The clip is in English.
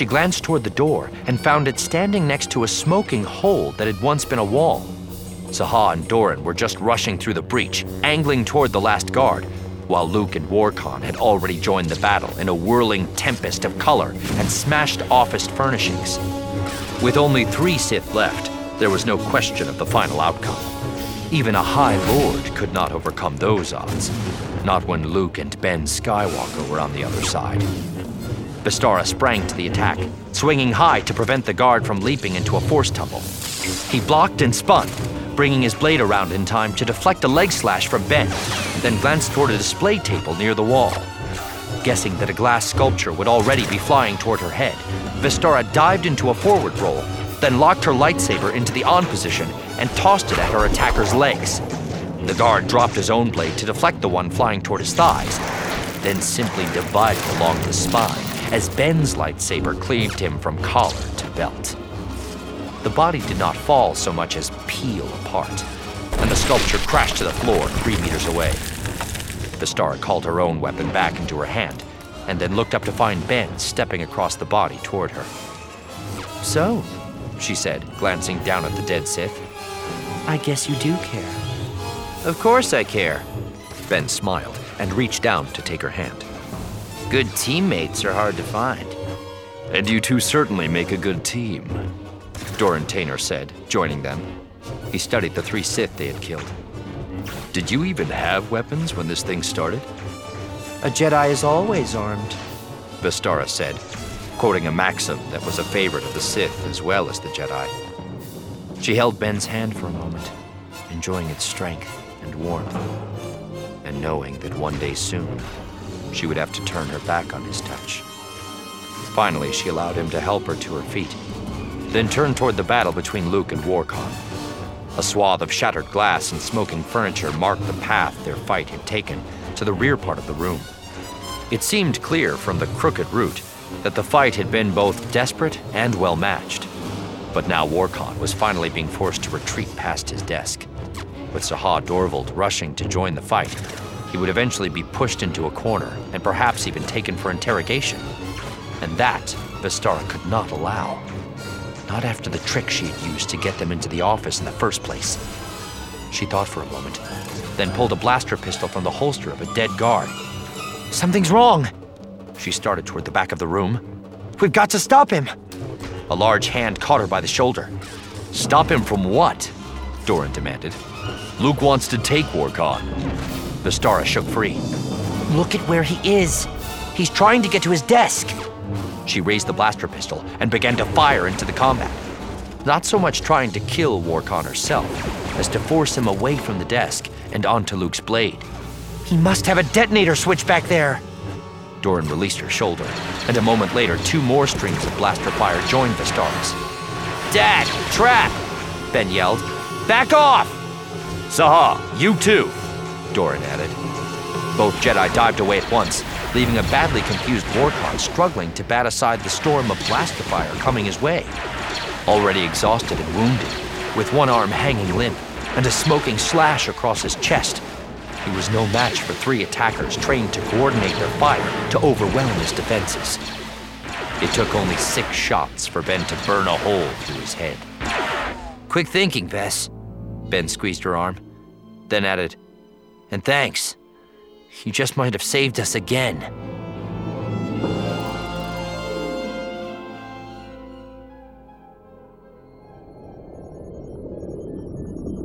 She glanced toward the door and found it standing next to a smoking hole that had once been a wall. Saha and Doran were just rushing through the breach, angling toward the last guard, while Luke and Warcon had already joined the battle in a whirling tempest of color and smashed office furnishings. With only 3 Sith left, there was no question of the final outcome. Even a High Lord could not overcome those odds, not when Luke and Ben Skywalker were on the other side. Vistara sprang to the attack, swinging high to prevent the guard from leaping into a force tumble. He blocked and spun, bringing his blade around in time to deflect a leg slash from Ben, then glanced toward a display table near the wall. Guessing that a glass sculpture would already be flying toward her head, Vistara dived into a forward roll, then locked her lightsaber into the on position and tossed it at her attacker's legs. The guard dropped his own blade to deflect the one flying toward his thighs, then simply divided along the spine as Ben's lightsaber cleaved him from collar to belt. The body did not fall so much as peel apart, and the sculpture crashed to the floor 3 meters away. Vistara called her own weapon back into her hand, and then looked up to find Ben stepping across the body toward her. "So," she said, glancing down at the dead Sith, "I guess you do care." "Of course I care." Ben smiled and reached down to take her hand. "Good teammates are hard to find." "And you two certainly make a good team," Doran Tainer said, joining them. He studied the 3 Sith they had killed. "Did you even have weapons when this thing started?" "A Jedi is always armed," Vistara said, quoting a maxim that was a favorite of the Sith as well as the Jedi. She held Ben's hand for a moment, enjoying its strength and warmth, and knowing that one day soon, she would have to turn her back on his touch. Finally, she allowed him to help her to her feet, then turned toward the battle between Luke and Warcon. A swath of shattered glass and smoking furniture marked the path their fight had taken to the rear part of the room. It seemed clear from the crooked route that the fight had been both desperate and well-matched. But now Warcon was finally being forced to retreat past his desk. With Saha Dorvald rushing to join the fight, he would eventually be pushed into a corner and perhaps even taken for interrogation. And that Vistara could not allow. Not after the trick she had used to get them into the office in the first place. She thought for a moment, then pulled a blaster pistol from the holster of a dead guard. "Something's wrong." She started toward the back of the room. "We've got to stop him." A large hand caught her by the shoulder. "Stop him from what?" Doran demanded. "Luke wants to take Warcon." Vistara shook free. "Look at where he is. He's trying to get to his desk." She raised the blaster pistol and began to fire into the combat. Not so much trying to kill Warcon herself, as to force him away from the desk and onto Luke's blade. "He must have a detonator switch back there." Doran released her shoulder, and a moment later, 2 more strings of blaster fire joined Vistara's. "Dad, trap!" Ben yelled. "Back off!" "Saha, you too!" Doran added. Both Jedi dived away at once, leaving a badly confused Warcon struggling to bat aside the storm of blaster fire coming his way. Already exhausted and wounded, with one arm hanging limp and a smoking slash across his chest, he was no match for 3 attackers trained to coordinate their fire to overwhelm his defenses. It took only 6 shots for Ben to burn a hole through his head. "Quick thinking, Bess." Ben squeezed her arm, then added, "And thanks. You just might have saved us again."